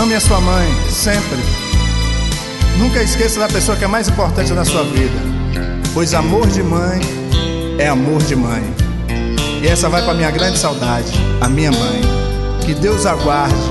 Ame a sua mãe, sempre. Nunca esqueça da pessoa que é mais importante na sua vida, pois amor de mãe é amor de mãe. E essa vai para minha grande saudade, a minha mãe. Que Deus aguarde.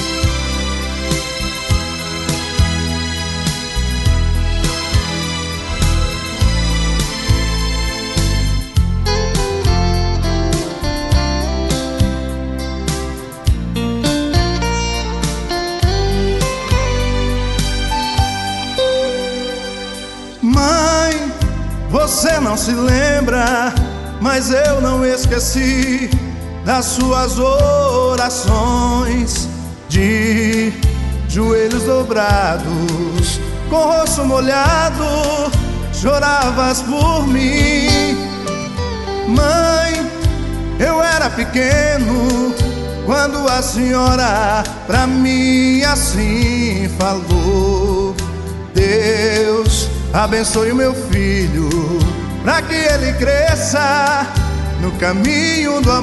Mãe, você não se lembra, mas eu não esqueci das suas orações de joelhos dobrados, com o rosto molhado, choravas por mim. Mãe, eu era pequeno quando a senhora pra mim assim falou: Deus abençoe o meu filho, pra que ele cresça no caminho do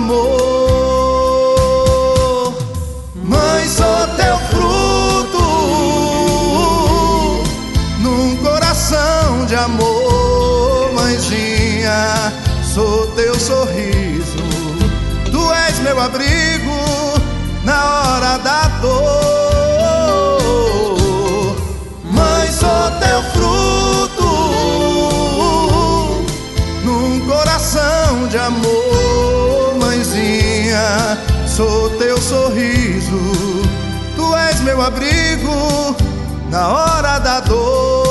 amor. Mãe, sou teu fruto num coração de amor. Mãezinha, sou teu sorriso, tu és meu abrigo na hora da dor. Mãe, sou teu fruto num coração de amor. Mãezinha, sou teu sorriso, tu és meu abrigo na hora da dor.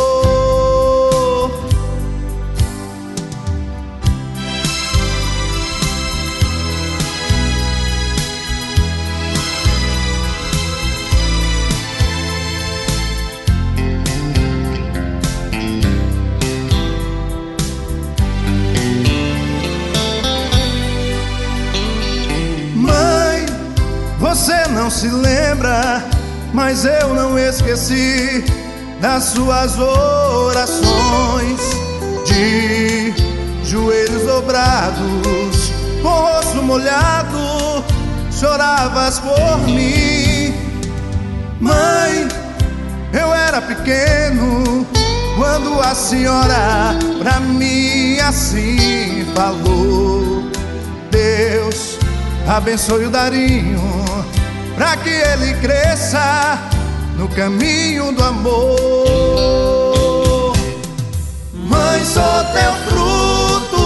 Você não se lembra, mas eu não esqueci das suas orações de joelhos dobrados, com o rosto molhado, choravas por mim. Mãe, eu era pequeno quando a senhora pra mim assim falou: Deus abençoe o Darinho, pra que ele cresça no caminho do amor. Mãe, sou teu fruto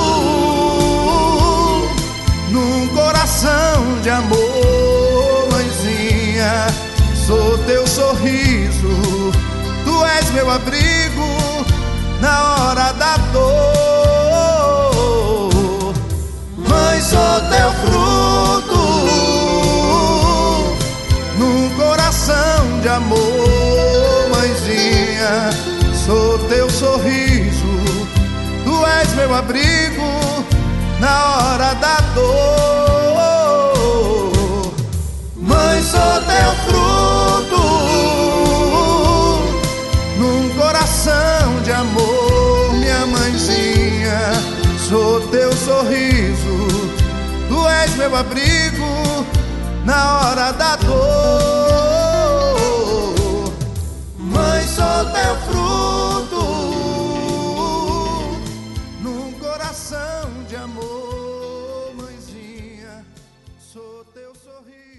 num coração de amor. Mãezinha, sou teu sorriso, tu és meu abrigo na hora da dor. Mãe, sou teu fruto num coração de amor. Mãezinha, sou teu sorriso, tu és meu abrigo na hora da dor. Mãe, sou teu fruto num coração de amor. Minha mãezinha, sou teu sorriso, tu és meu abrigo na hora da dor. Mãe, sou teu fruto num coração de amor. Mãezinha, sou teu sorriso.